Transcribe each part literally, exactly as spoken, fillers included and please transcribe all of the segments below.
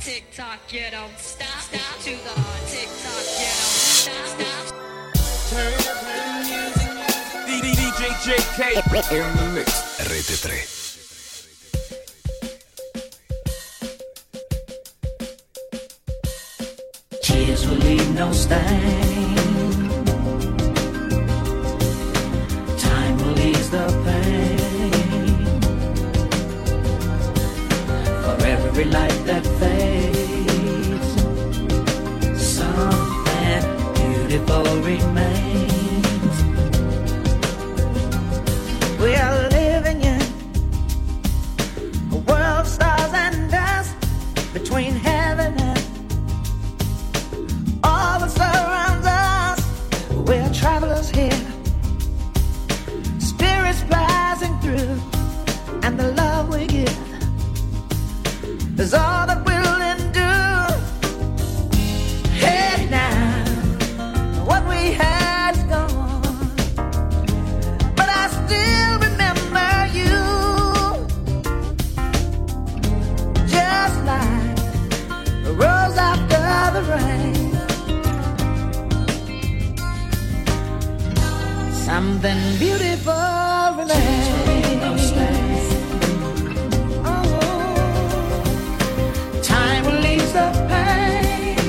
tick-tock, you don't stop, stop. To the tick-tock, you don't stop, stop. Turn up the music. D J J K in the mix. Rete tre. Tears will leave no stain. Time will ease the pain. For every life that fades, something beautiful remains. We are living in a world of stars and dust, between heaven and all that surrounds us. We're travelers here, spirits passing through, and the love we give is all that we'll endure. Hey now, what we had is gone, but I still remember you, just like a rose after the rain. Something beautiful remains. Oh, time will ease the pain.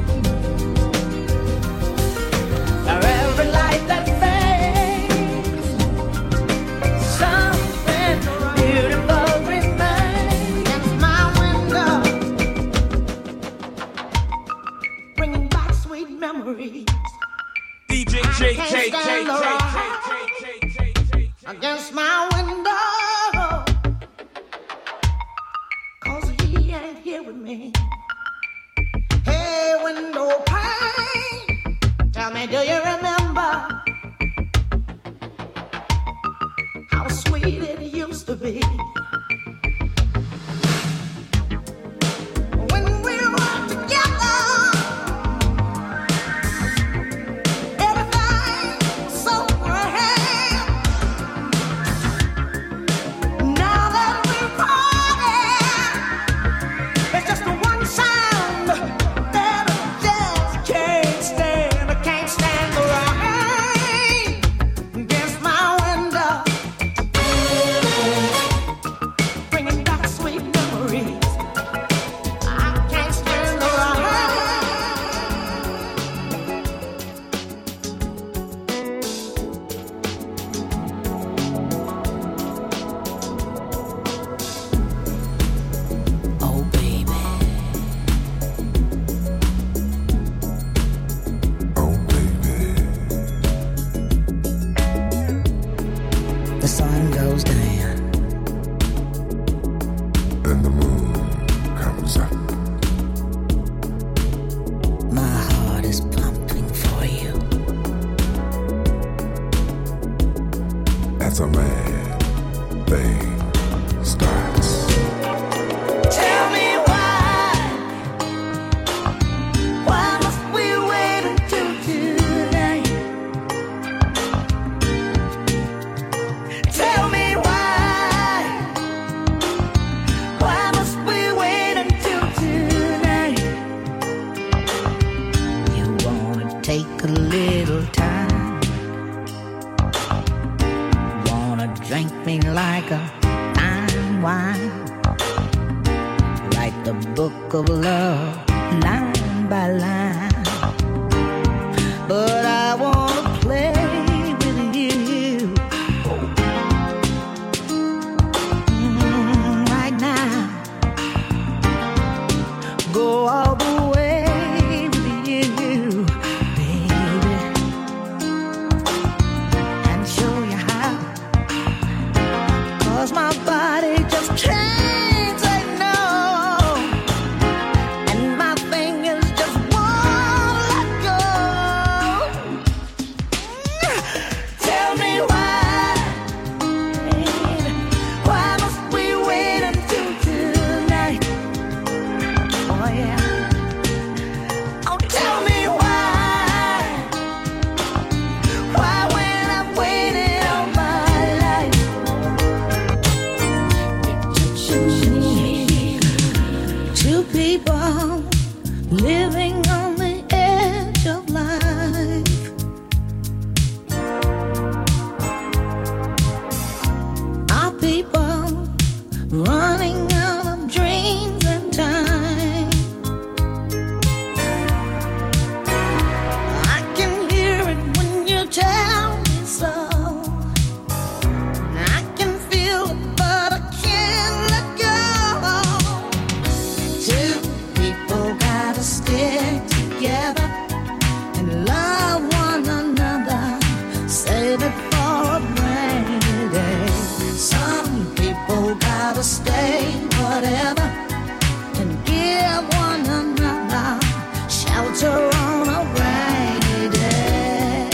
For every light that fades, something beautiful remains. Against my window, bringing back sweet memories. D J J K K K Against my window, 'cause he ain't here with me. Hey, window pane, tell me, do you remember how sweet it used to be? When we were together, everything so grand. Now that we're parted, there's just one sound that I just can't stand. I can't stand the rain against my window, bringing back sweet memories. I can't stand the rain. Oh, baby. Oh baby. The sun goes down. And the moon comes up. My heart is pumping for you. As a man thing starts. Tell me why. Why must we wait until tonight? Tell me why. Why must we wait until tonight? You wanna take a little time? Wanna drink me like a fine wine? Write the book of love line by line. But I wanna play with you. Mm, right now. Go all the way with you, baby, and show you how. 'Cause my body just can't say no, and my fingers just won't let go. Tell me why, why must we wait until tonight? Oh yeah. Oh, tell me why, why when I've waited all my life. Two people people living on the edge of life. Our people running out of dreams and time. I can hear it when you tell me so. I can feel it, but I can't let go. Two people gotta stick together and love one another. Save it for a rainy day. Some people gotta stay whatever and give one another shelter on a rainy day.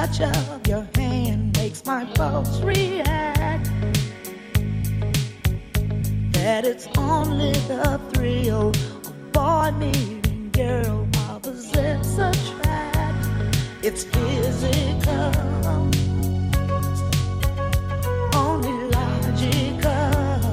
touch of your hand makes my pulse react. That it's only the thrill of boy meeting girl opposites attract. It's physical, only logical.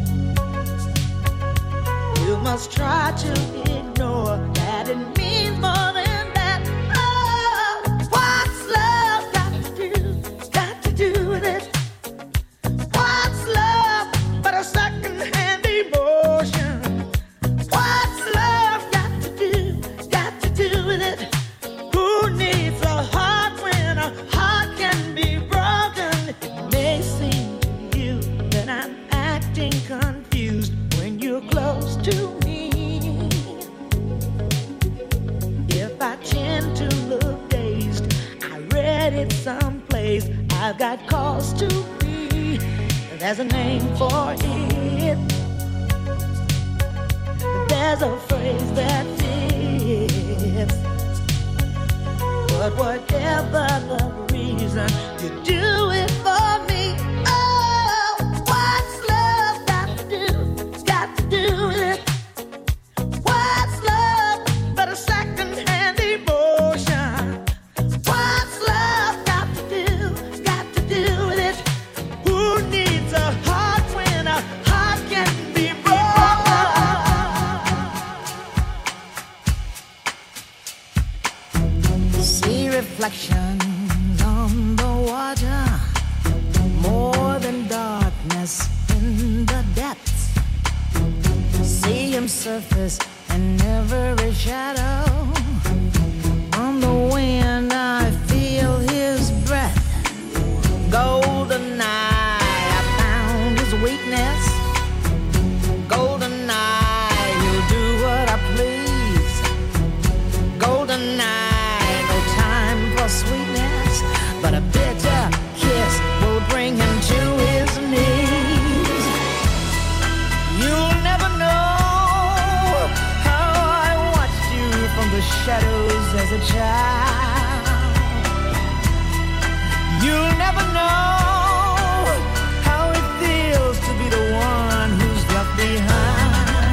You must try to ignore that it means more than that. Oh, what's love got to do, got to do with it? What's love but a second-hand emotion? What's love got to do, got to do with it? Who needs a heart when a heart can be broken? It may seem to you that I'm acting confused when you're close to me. If I tend to look dazed, I read it someplace. I've got cause to be. There's a name for it. There's a phrase that fits. But whatever the reason, you do it for me. Oh, what's love got to do, got to do with it? What's love but a second-hand emotion? What's love got to do, got to do with it? Who needs a heart when a heart can be broken? See reflections on the water, more than darkness in the depths. See him surface in every shadow. On the wind I feel his breath. Golden eye, I found his weakness. Golden eye, he'll do what I please. Golden eye, no time for sweetness, but a bitter kiss will bring him to his knees. You'll never know how I watched you from the shadows as a child. You'll never know how it feels to be the one who's left behind.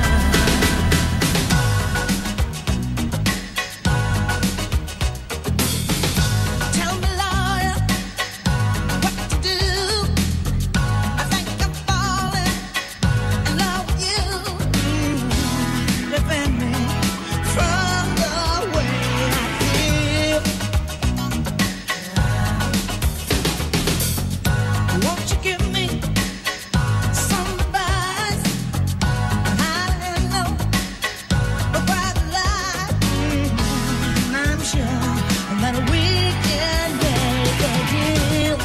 Tell me, lawyer, what to do. I think I'm falling in love with you. Mm, defend me from the way I feel. Won't you give me some advice on how to handle a bright light? Mm, I'm sure that we can make a deal.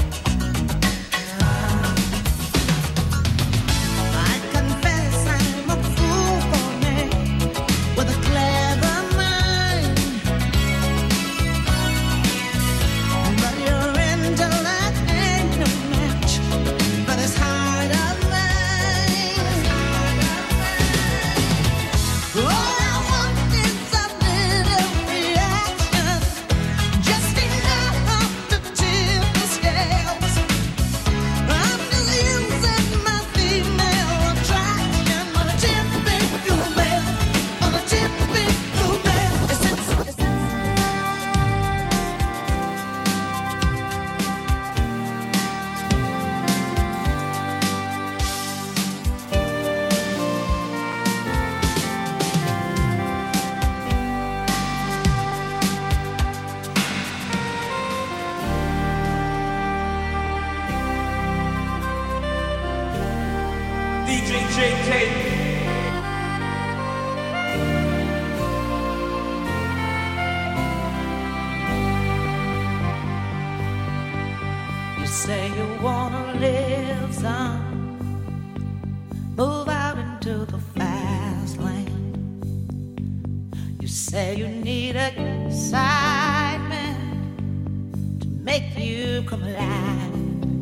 I confess I'm a fool for me with a clever mind, but your intellect ain't no match for this heart of mine. All I want is a little reaction, just enough to tip the scales. I'm just using my female attraction on a typical man, on a typical man. It's, it's, it's, D J J K. You say you wanna live some, move out into the fast lane. You say you need excitement to make you come alive.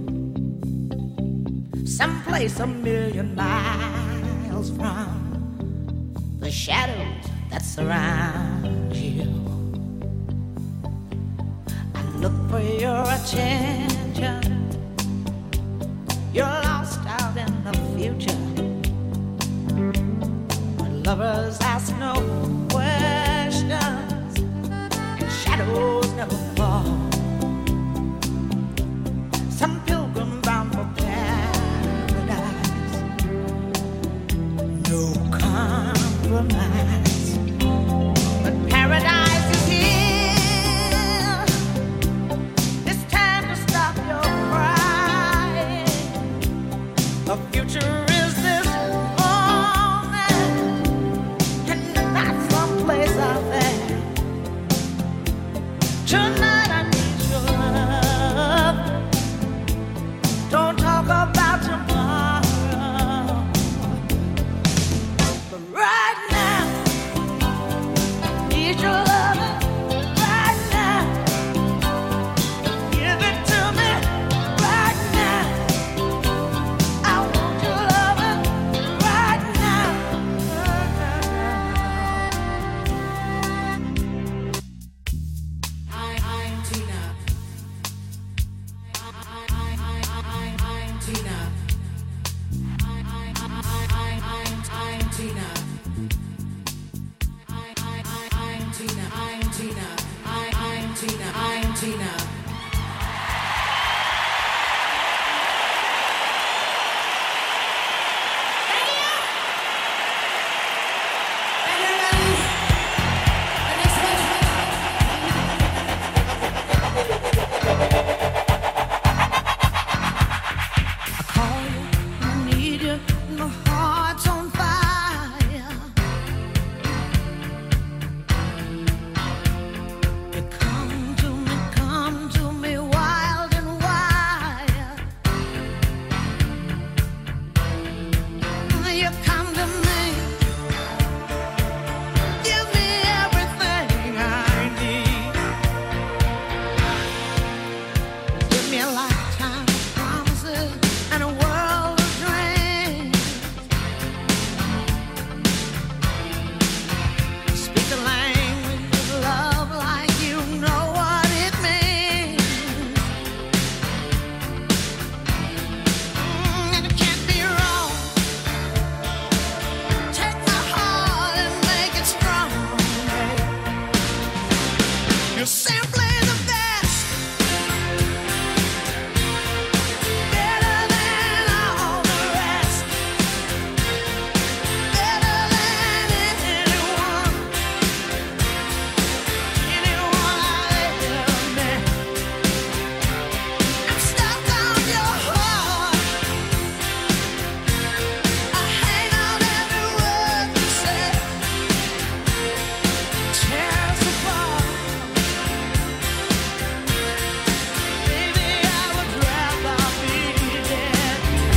Someplace a million miles from the shadows that surround you. I look for attention. You're lost out in the future. Lovers ask no questions, and shadows never fall. Some pilgrim bound for paradise, no compromise. But paradise is here. It's time to stop your crying. The future is this moment, and not someplace out there. Tonight I need your love. Don't talk about tomorrow, but right now I need your love. Right now, give it to me. Right now, I want your love. Right now. I, I'm Tina. I, I, I, I, I'm Tina. I, I, I, I, I'm, I'm Tina. I, I, I, I'm Tina. I'm Tina. I, I'm Tina. I'm Tina. Thank you, everybody. The next one. I call you, I need you, my heart's on fire. You come to me, come to me, wild and wild. You come to me, give me everything I need. Give me a lifetime of promises and a world of dreams. Speak the language of love like you know what it means. Mm, and it can't be wrong. Take my heart and make it strong. You're simply the best. Better than all the rest. Better than anyone. Anyone I've ever met. I'm stuck on your heart. I hang on every word you say. Tear us apart. Baby, I would rather be dead.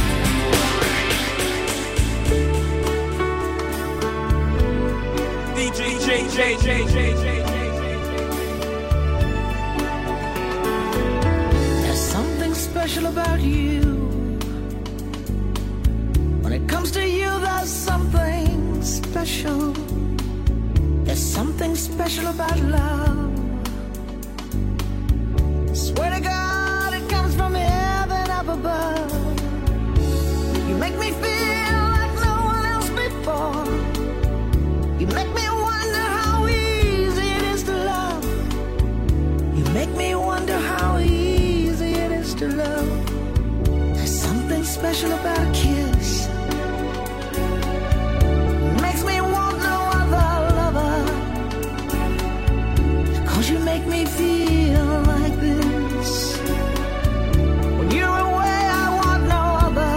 D J J J J J J There's something special about you. When it comes to you, there's something special. There's something special about love. Swear to God, it comes from heaven up above. You make me feel like no one else before. You make me wonder how easy it is to love. You make me wonder how easy it is to love. There's something special about a kiss. Makes me want no other lover. 'Cause you make me feel like this. When you're away, I want no other.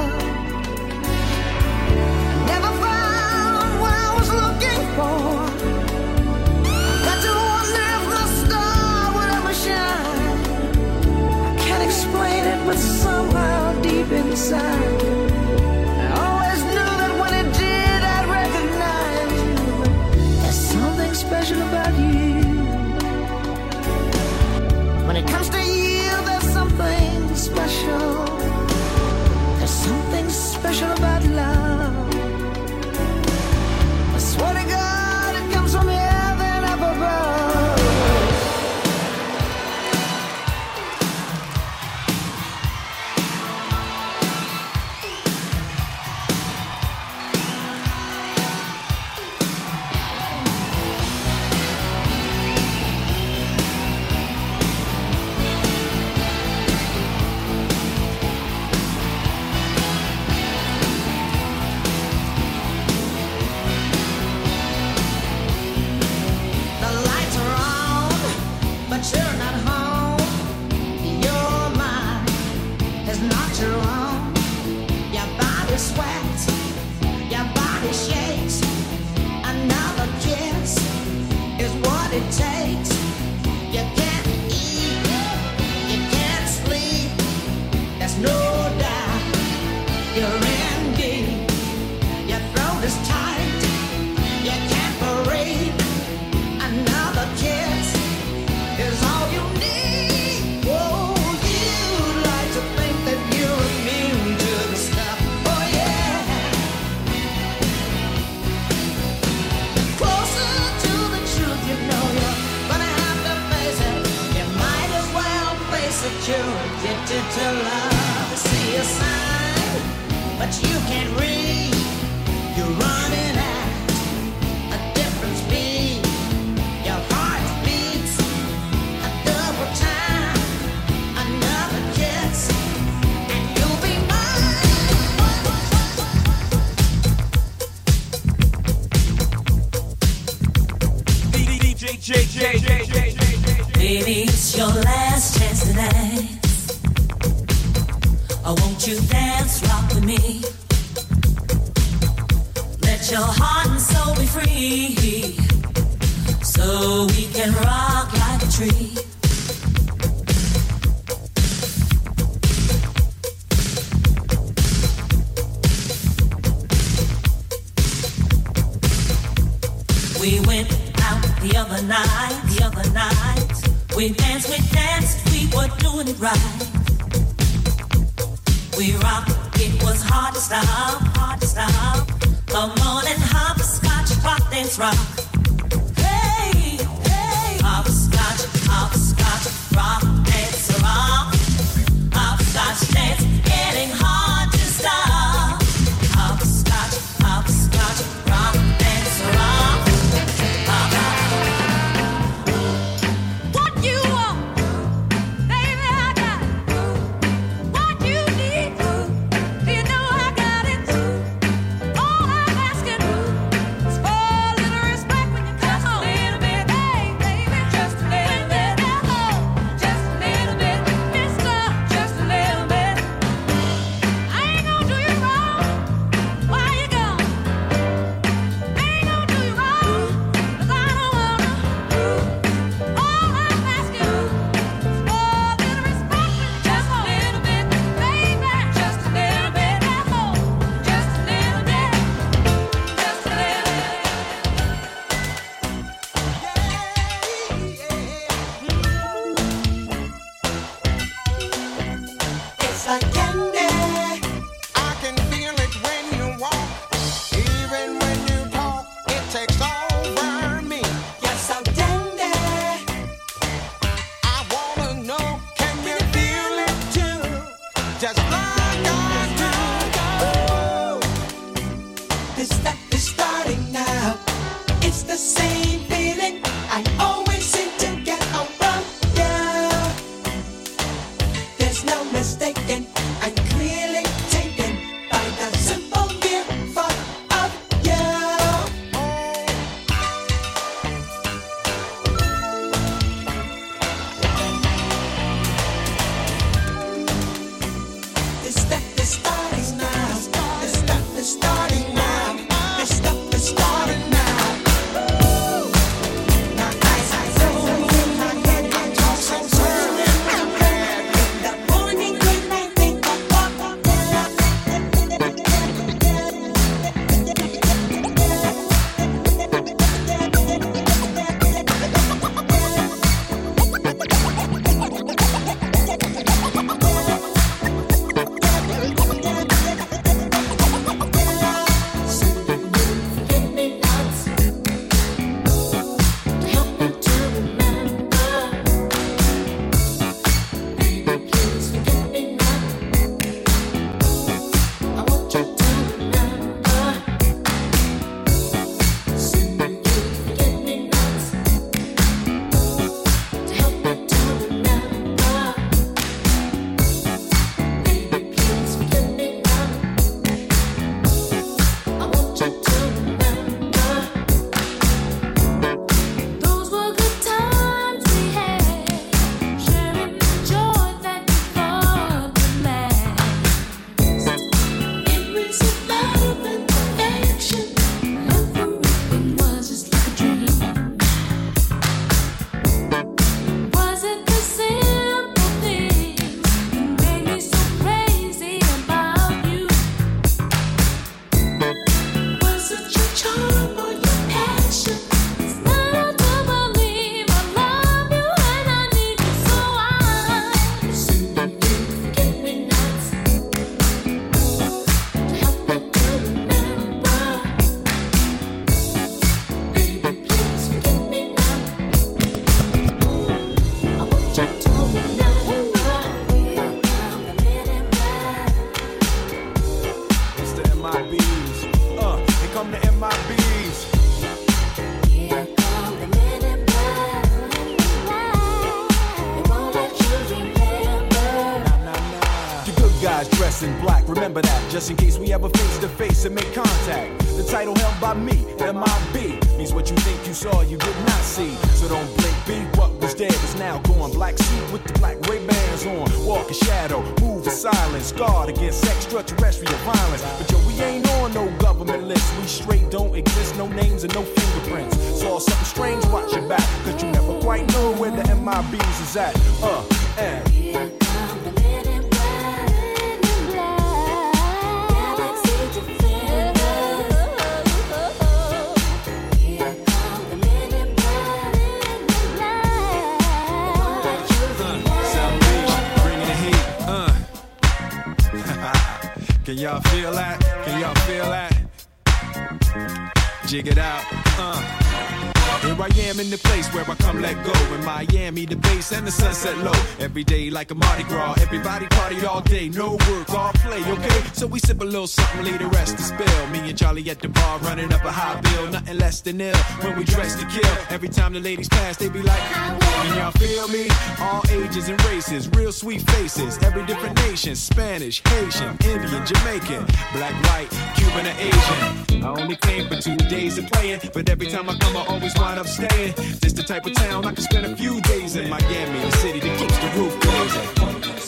Never found what I was looking for. Got to wonder if the star would ever shine. I can't explain it, but somehow deep inside, I always knew that when it did, I'd recognize you. There's something special about you. When it comes to you, there's something special. There's something special about love. I swear to God, it comes from heaven up above. it takes. You can't eat, you can't sleep. There's no doubt you're in deep. Your throat is tight, you can't parade. Another kiss is all you need. Oh, you'd like to think that you're immune to the stuff. Oh yeah. Closer to the truth, you know you're gonna have to face it. You might as well face it. You're addicted to love. See a sign, but you can't read. You're running at a different speed. Your heart beats a double time. Another kiss, and you'll be D J J J. Baby, it's your last chance to dance. Oh, won't you dance, rock with me? Let your heart and soul be free, so we can rock like a tree. We went out the other night, the other night. We danced, we danced, we were doing it right. We rocked, it was hard to stop, hard to stop. Come on and hopscotch, rock, dance, rock. Hey, hey, hopscotch, hopscotch, rock, dance, rock. Hopscotch dance, getting hard to stop. Hopscotch, hopscotch, rock, dance, rock. What you want, baby, I got it. What you need, do you know I got it? All I'm asking is for a little respect when you come home. Just a little bit, hey, baby, just a little bit. Just a in black. Remember that, just in case we ever face to face and make contact. The title held by me, M I B, means what you think you saw, you did not see. So don't blink, be what was dead is now gone. Black suit with the black Ray-Bans on. Walk in shadow, move in silence, guard against extraterrestrial violence. But yo, we ain't on no government list. We straight don't exist, no names and no fingerprints. Saw something strange, watch your back, cause you never quite know where the M I Bs is at. Uh, and Here come the men in black, men in black, galaxy defenders. Here come the men in black, men in black. What you South Beach, bringing the heat. Uh. Can y'all feel that? Can y'all feel that? Jig it out. Uh. Here I am in the place where I come let go. In Miami, the bass and the sunset low. Every day like a Mardi Gras. Everybody party all day. No work, all play, okay? So we sip a little something, leave the rest to spill. Me and Charlie at the bar running up a high bill. Nothing less than ill when we dress to kill. Every time the ladies pass, they be like, can y'all feel me? All ages and races, real sweet faces. Every different nation, Spanish, Haitian, Indian, Jamaican, black, white, Cuban, or Asian. I only came for two days of playing, but every time I come I always wind up staying. This the type of town I can spend a few days in. Miami, the city that keeps the roof blazing.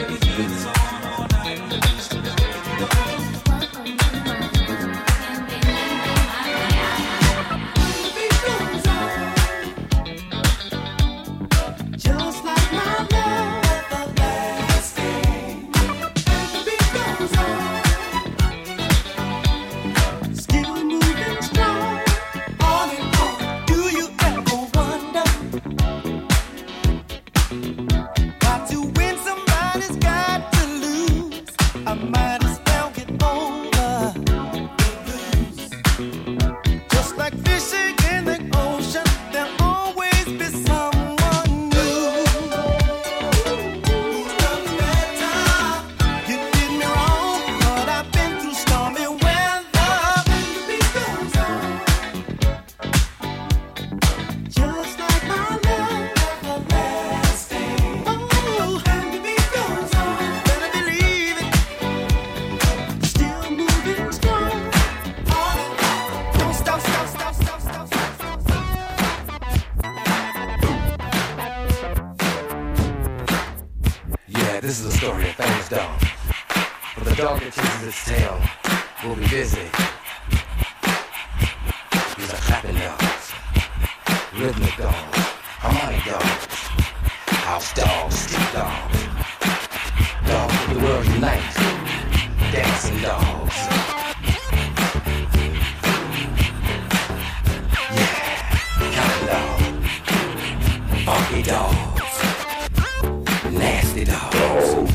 Just like my love, everlasting. The beat goes on, still moving strong, on and on. Do you ever wonder why to win somebody's got to lose? I might as well get over the blues. Just like fishing in the ocean, there'll always be someone new. Who loves better? You did me wrong, but I've been through stormy weather. The beat goes on, just like my love, everlasting. Oh, and the beat goes on, better believe it. Still moving strong, on and on. Don't stop, stop, stop, stop, stop, stop, stop, stop. Yeah, this is a story of famous dog. For the dog that chases its tail will be busy. These are clapping dogs, rhythmic dogs, harmonic dogs, house dogs, street dogs, dogs of the world unite, dancing dogs. Yeah, counting dog, funky dogs, nasty dogs.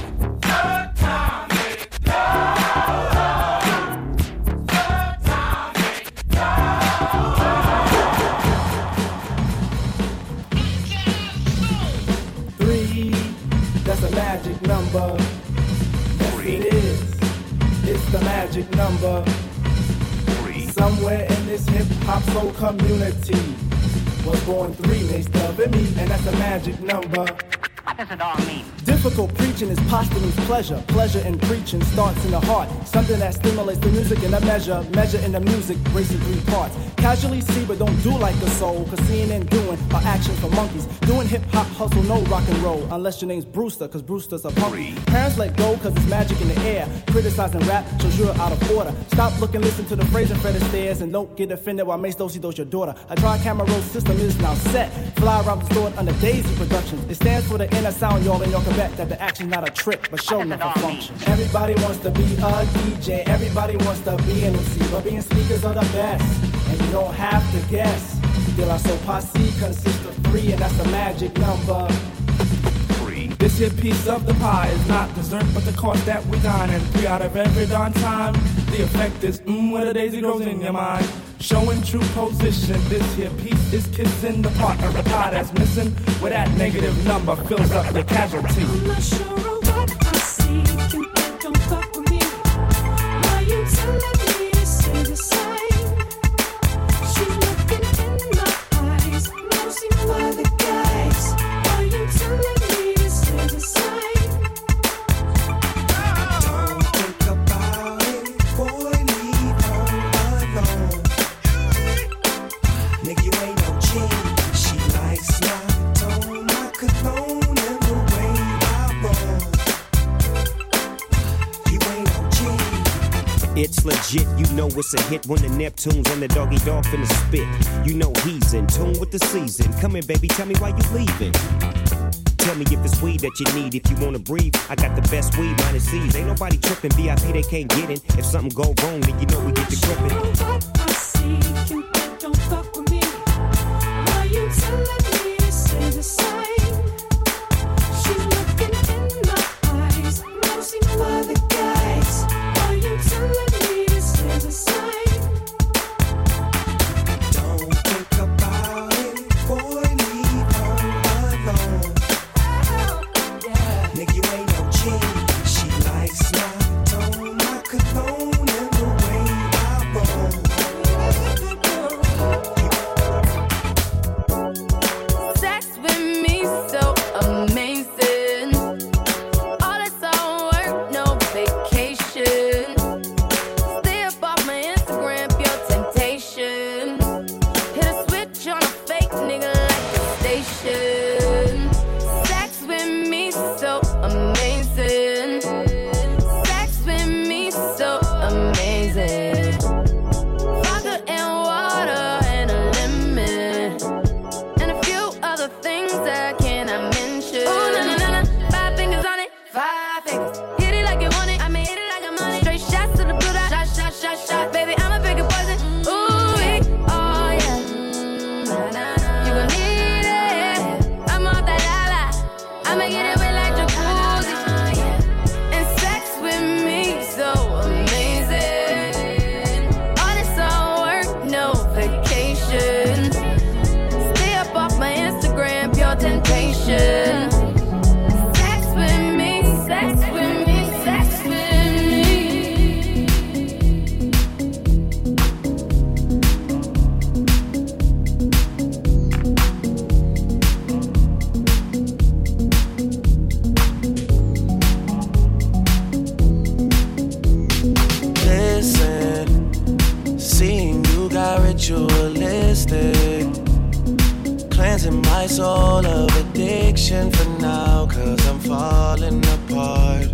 Three, that's a magic number. Yes, it is. It's the magic number. Somewhere in this hip hop soul community was born three, they stub at me, and that's a magic number. What does it all mean? Difficult preaching is posthumous pleasure. Pleasure in preaching starts in the heart. Something that stimulates the music in a measure. Measure in the music, breaks in three parts. Casually see but don't do like the soul. Cause seeing and doing are actions for monkeys. Doing hip hop hustle, no rock and roll. Unless your name's Brewster, cause Brewster's a punky. Parents let go cause it's magic in the air. Criticizing rap shows you're out of order. Stop looking, listen to the phrase and Fred Astaire. And don't get offended while Mace Dosey does your daughter. A tri-camera roll system is now set. Fly around the store under Daisy Productions. It stands for the inner sound, y'all, and y'all can bet that the action's not a trick, but show enough a function. Everybody wants to be a D J, everybody wants to be an M C, but being speakers are the best, and you don't have to guess. De La Soul Posse consists of three, and that's the magic number. This here piece of the pie is not dessert, but the cost that we dine. And three out of every darn time, the effect is mmm, when a daisy grows in your mind. Showing true position, this here piece is kissing the part of the pie that's missing, where that negative number fills up the casualty. I'm not sure what I see. You don't fuck with me. Why you telling me to say the same? She's looking in my eyes, mostly for the guys. Why you telling me to say the same? legit. You know it's a hit when the Neptunes and the doggy dog finna spit. You know he's in tune with the season. Come here, baby, tell me why you leaving. Tell me if it's weed that you need. If you wanna breathe, I got the best weed, minus C's. Ain't nobody tripping, V I P they can't get in. If something go wrong, then you know we get the gripping. I see you don't fuck with me. Are you telling me to say the same? She's looking in my eyes, mostly for the guys. Are you telling me to say the same? Don't think about it, boy, leave her alone. Nigga, you ain't no G. She likes my tone, my cologne, and the way I roll. Sex with me so amazing. All this all work, no vacation. Stay up off my Instagram, pure temptation. Hit a switch on a fake nigga like the station. Sex with me so amazing. Sex with me so amazing. Vodka and water and a lemon. And a few other things I cannot mention. Ooh, na na na na, five fingers on it, five fingers. Hit it like you want it, I mean hit it like I'm on it. Straight shots to the blue dot, shot, shot, shot, shot. Baby, I'ma pick a poison. Ooh, eh, oh yeah. Na, na, na. You gon' need it. I'm off that lava. I'ma get it wet like jacuzzi. And sex with me so amazing. All this all work, no vacation. Stay up off my Instagram, pure temptation. Sex with me, sex with me, sex with me. Listen, seeing you got ritualistic, cleansing my soul of addiction for now, cause I'm falling apart.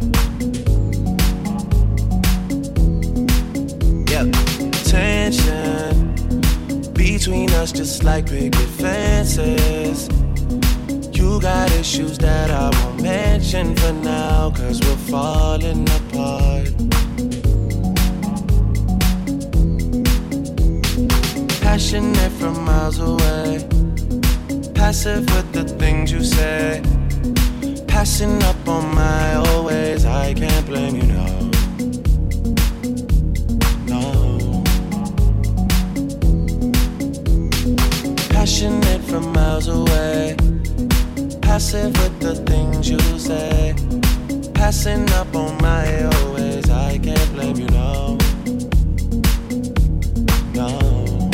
Yeah, tension between us just like picket fences. You got issues that I won't mention for now, cause we're falling apart. Passionate from miles away, passive with the things you say, passing up on my old ways. I can't blame you, no. No. Passionate from miles away, passive with the things you say, passing up on my old ways. I can't blame you, no. No.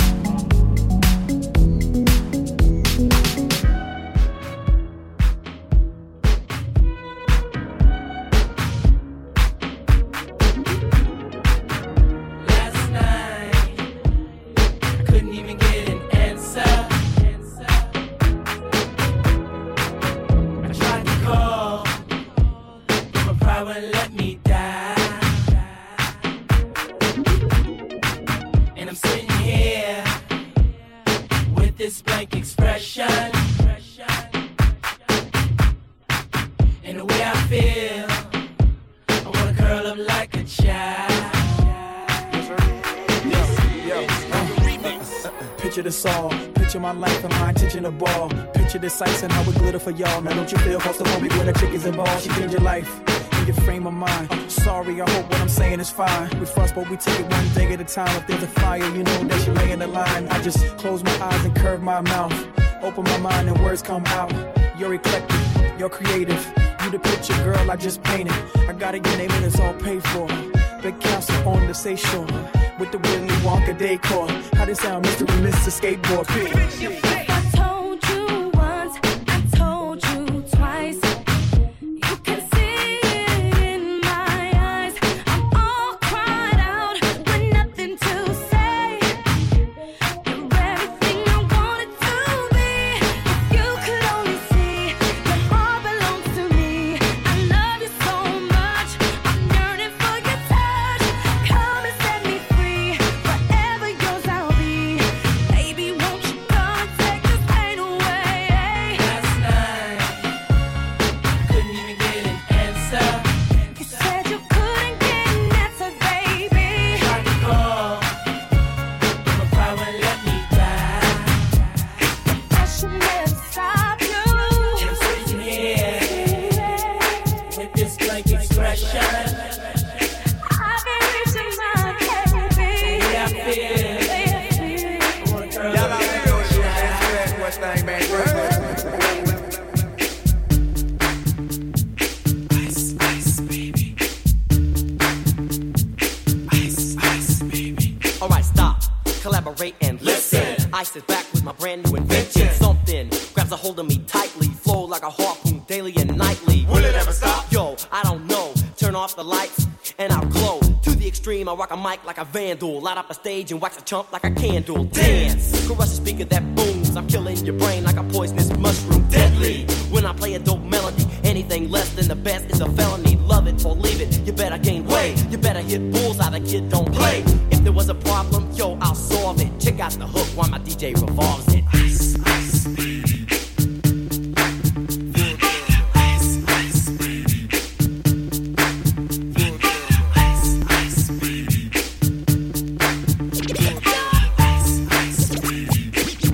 Last night, I couldn't even get an answer. I tried to call, but my pride wouldn't let me die. And I'm sitting here with this blank expression. And the way I feel, I wanna curl up like a child. Picture this all, picture my life and my intention to ball. Picture this ice and how it glitter for y'all. Now don't you feel claustrophobic when a chick is involved? She changed your life and your frame of mind. I'm sorry, I hope what I'm saying is fine. We fuss, but we take it one day at a time. If there's a fire, you know that she lay in the line. I just close my eyes and curve my mouth, open my mind and words come out. You're eclectic, you're creative. You the picture, girl, I just painted. I got it, your name and it's all paid for. Big council on the seashore with the Willy Wonka decor. How this sound, Mister and Missus Skateboard Pig? I told you once, I told you twice. You can see it in my eyes. I'm all cried out with nothing to say. You're everything I wanted to be. If you could only see, your heart belongs to me. I love you so much, I'm yearning for your touch. Come and set me free. passion. I've been reaching my baby. The way I feel. The way I feel. I want a girl Y'all like out that. there, what's thing, man? Ice, ice, baby. Ice, ice, baby. Alright, stop, collaborate and listen. I sit back with my brand new invention. Something grabs a hold of me tightly, flow like a harpoon daily and nightly. Will it ever stop? Yo, I don't know. Turn off the lights and I'll glow. To the extreme, I rock a mic like a vandal. Light up a stage and wax a chump like a candle. Dance, crush a speaker that booms. I'm killing your brain like a poisonous mushroom. Deadly, when I play a dope melody. Anything less than the best is a felony. Love it or leave it, you better gain weight. You better hit bullseye, the kid don't play. If there was a problem, yo, I'll solve it. Check out the hook while my D J revolves it. Ice, ice, baby. Ice, ice, baby. Ice, ice, baby. Ice, ice, baby.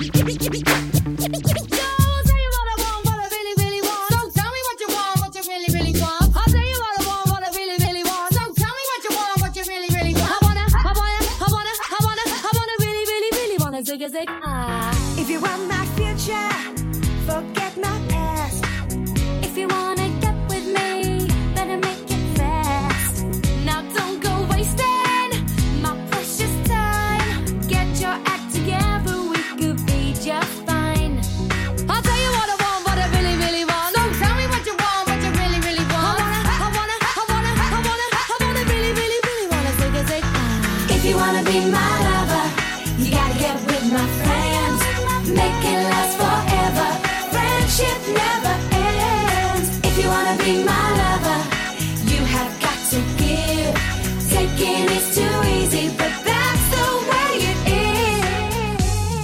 Yo, I'll tell you what I want, what I really, really want. So tell me what you want, what you really, really want. I'll tell you what I want, what I really, really want. So tell me what you want, what you really, really want. I wanna, I wanna, I wanna, I wanna, I wanna really, really, really wanna zig a zig. Ah. If you want my future, forget my past. If you wanna get with me, better make it fast. Now don't go wasting my precious time. Get your act together, we could be just fine. I'll tell you what I want, what I really, really want. So tell me what you want, what you really, really want. I wanna, I wanna, I wanna, I wanna, I wanna really, really, really wanna zig a zig. Ah. If you wanna be my lover, you gotta get with my friends. Make it last forever. Friendship never ends. If you wanna be my lover, you have got to give. Taking is too easy, but that's the way it is.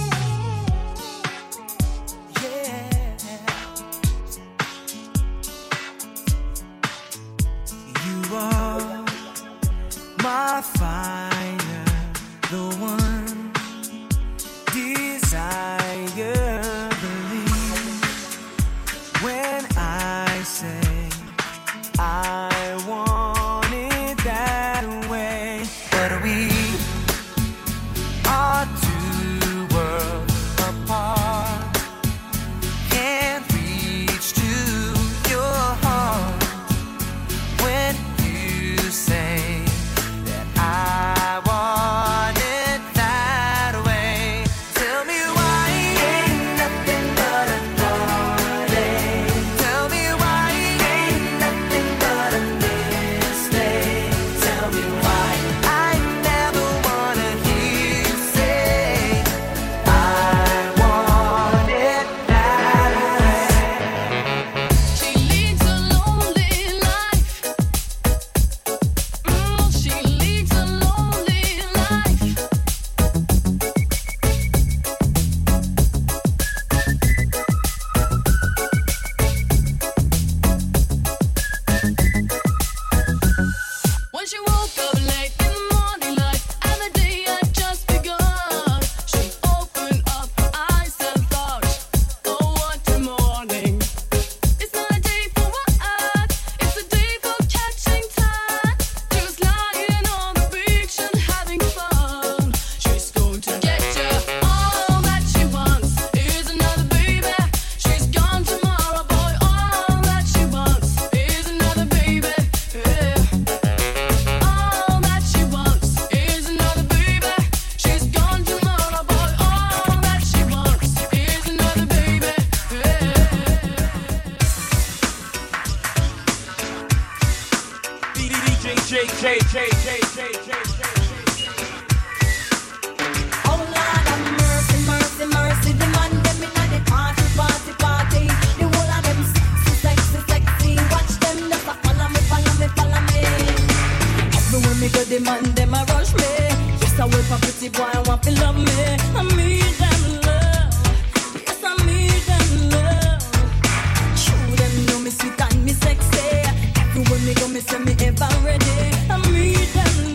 You are my fire, the one desire. Believe when I say I want it that way. But we are two worlds apart. Can't reach to your heart when you say that I want it that way. Tell me why ain't nothing but a darling. Tell me why ain't nothing but a mistake. Tell me why I never wanna hear you say I want it that way. She leads a lonely life. Mm, she leads a lonely life. When she woke up late in the morning light, and the day had just begun, she opened up her eyes and thought, oh, what a morning. It's not a day for work, it's a day for catching time. Just lying on the beach and having fun. She's going to get you. All that she wants is another baby. She's gone tomorrow, boy. All that she wants is another baby. Yeah. All that she wants is another baby. She's gone tomorrow, boy. All that she wants is another baby. D J J K K K K K. Oh Lord have mercy, mercy, mercy. The man them inna the party, party, party. The whole of them sexy, sexy, sexy. Watch them just a follow me, follow me, follow me. Everywhere me go, the man them a rush me. Yes, I wait for pretty boy, I want to love me. I need them love. Yes, I need them love. True, them know me sweet and me sexy. Everywhere me go, me say me ever ready. I need them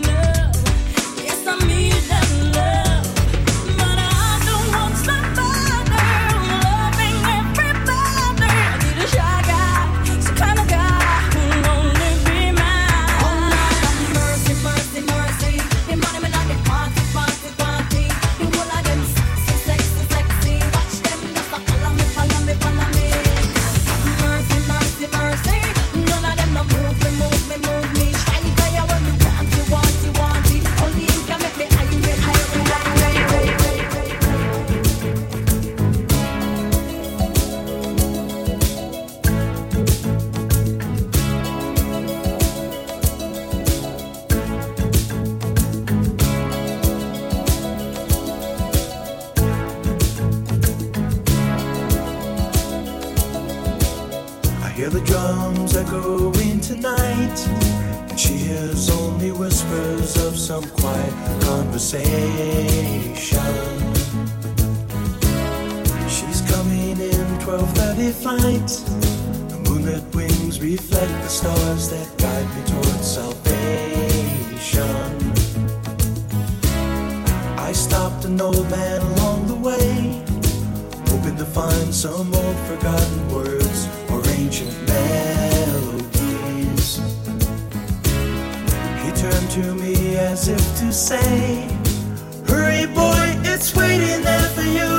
Hear the drums echoing tonight. She hears only whispers of some quiet conversation. She's coming in twelve thirty flight. The moonlit wings reflect the stars that guide me towards salvation. I stopped an old man along the way, hoping to find some old forgotten words or ancient melodies. He turned to me as if to say, hurry boy, it's waiting there for you.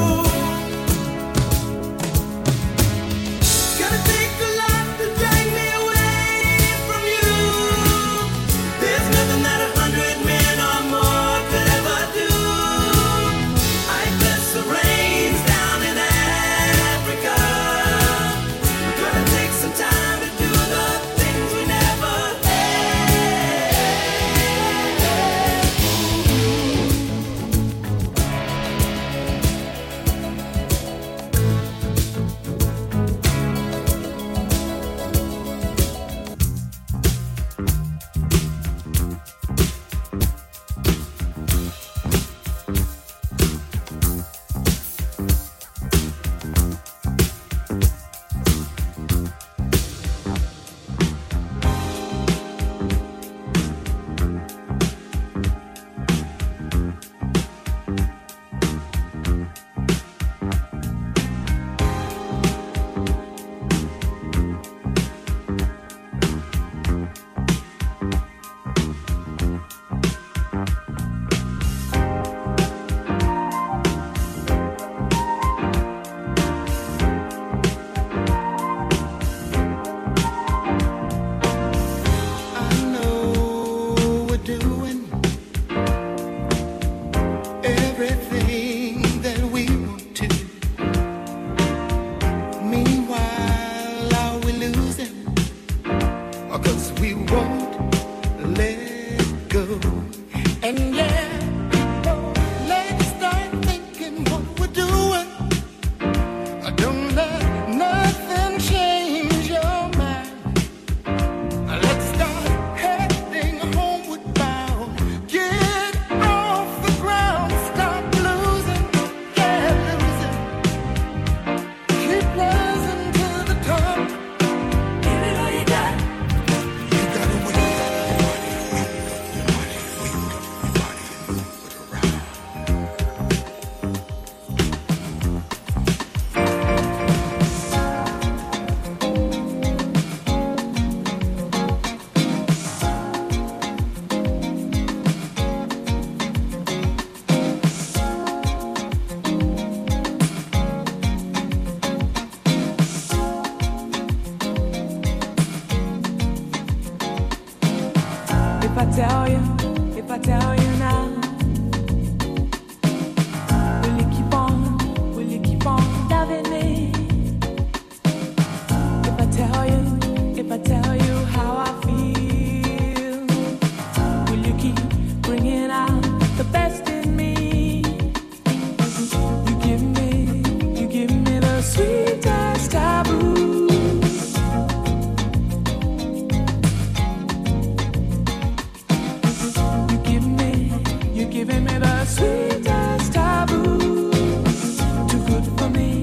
Gonna take a lot to drag me away from you. There's nothing that a hundred men or more could ever do. I bless the rains down in Africa. We're gonna take some time to do the things we never I tell you, if I tell you now, will you keep on, will you keep on loving me? If I tell you, if I tell you how I feel, will you keep bringing out the best in me? You give me, you give me the sweetest taboo. Giving me the sweetest taboo, too good for me.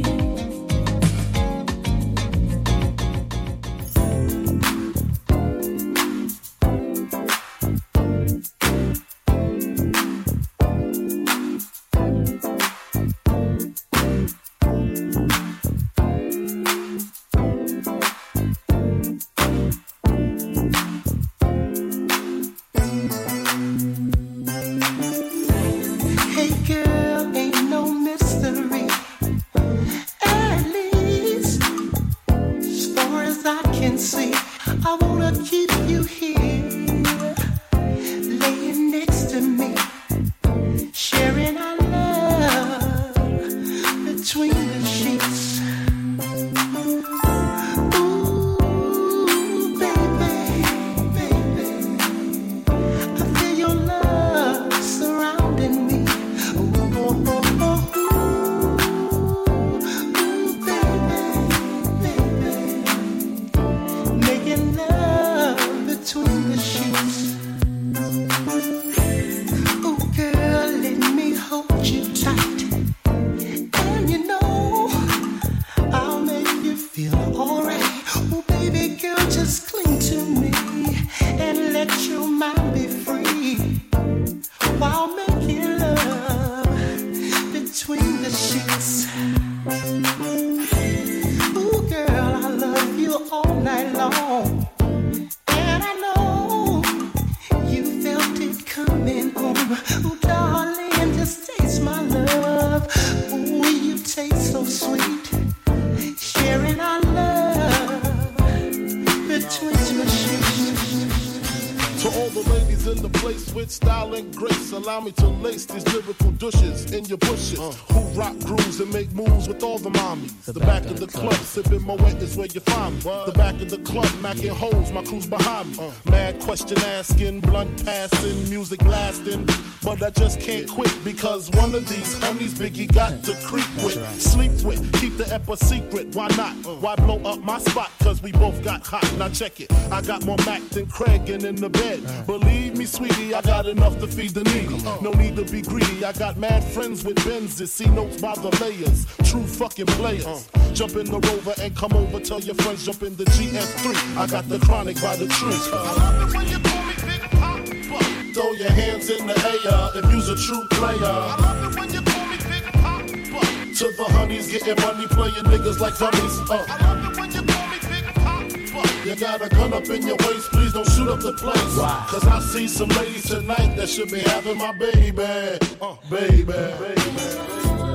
ladies in the place with style and grace. Allow me to lace these lyrical douches in your bushes. Uh. Who rock grooves and make moves with all the mommies. The, the back, back of the club, club. Sipping my wet is where you find me. What? The back of the club, macking holes, my crew's behind me. Uh. Mad question asking, blunt passing, music lasting. But I just can't quit because one of these homies Biggie got to creep with, right. Sleep with, keep the ep a secret. Why not? Uh. Why blow up my spot? Cause we both got hot. Now check it. I got more Mac than Craig and in the bed. Uh. Believe me, sweetie, I got enough to feed the needy. No need to be greedy. I got mad friends with Benzes. See notes by the layers. True fucking players. Uh. Jump in the Rover and come over. Tell your friends jump in the G M three. I got the chronic by the tree. Uh. I love it when you call me Big Papa. Throw your hands in the air if you's a true player. I love it when you call me Big Papa. To the honeys getting money, playing niggas like dummies. Uh. I love it when you call me Big Papa. You got a gun up in your waist, please don't shoot up the place. Wow. Cause I see some ladies tonight that should be having my baby. Uh, baby, baby, baby.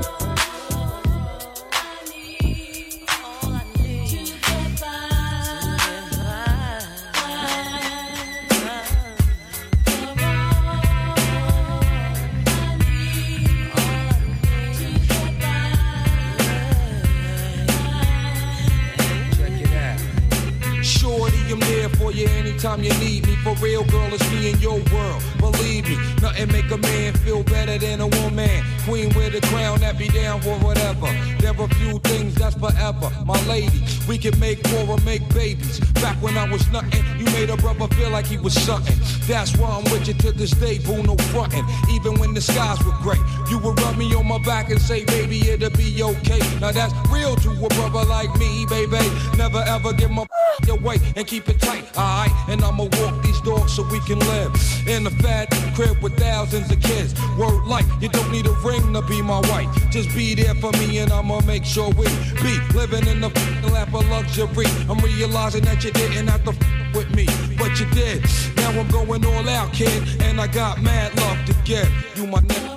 I'm there for you anytime you need me. For real, girl, it's me in your world. Believe me, nothing make a man feel better than a woman. Queen with a crown that be down for whatever. There are few things that's forever. My lady, we can make more or make babies. Back when I was nothing, you made a brother feel like he was something. That's why I'm with you to this day, boo, no frontin'. Even when the skies were gray, you would rub me on my back and say, baby, it'll be okay. Now that's real to a brother like me, baby. Never ever give my away and keep it tight, alright? And I'ma walk these dogs so we can live in a fat crib with thousands of kids. Word like, you don't need a ring to be my wife. Just be there for me and I'ma make sure we be living in the lap of luxury. I'm realizing that you didn't have to f with me, but you did. Now I'm going all out, kid, and I got mad love to give. You my nigga.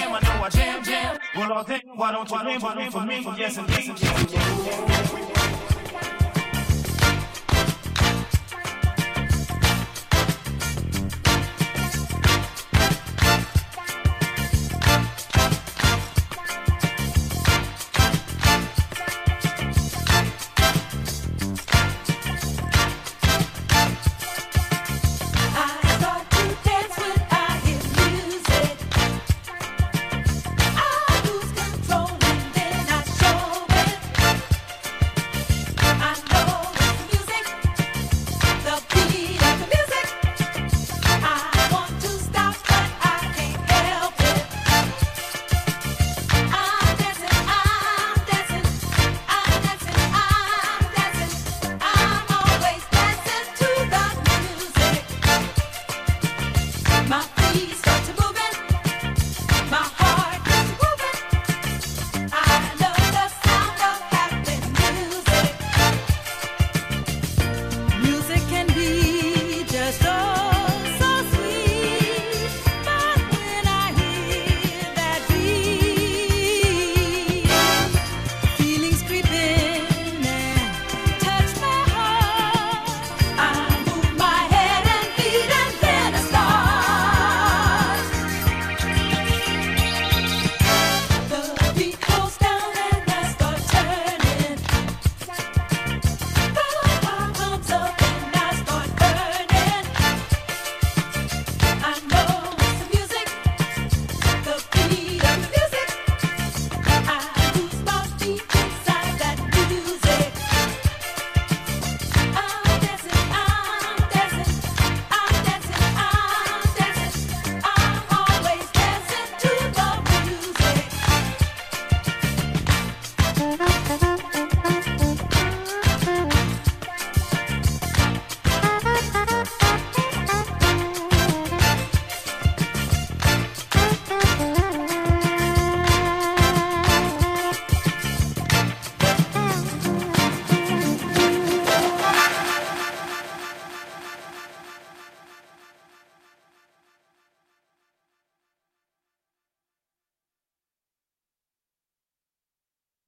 Well, I think, why don't you jam for me? Yes, indeed.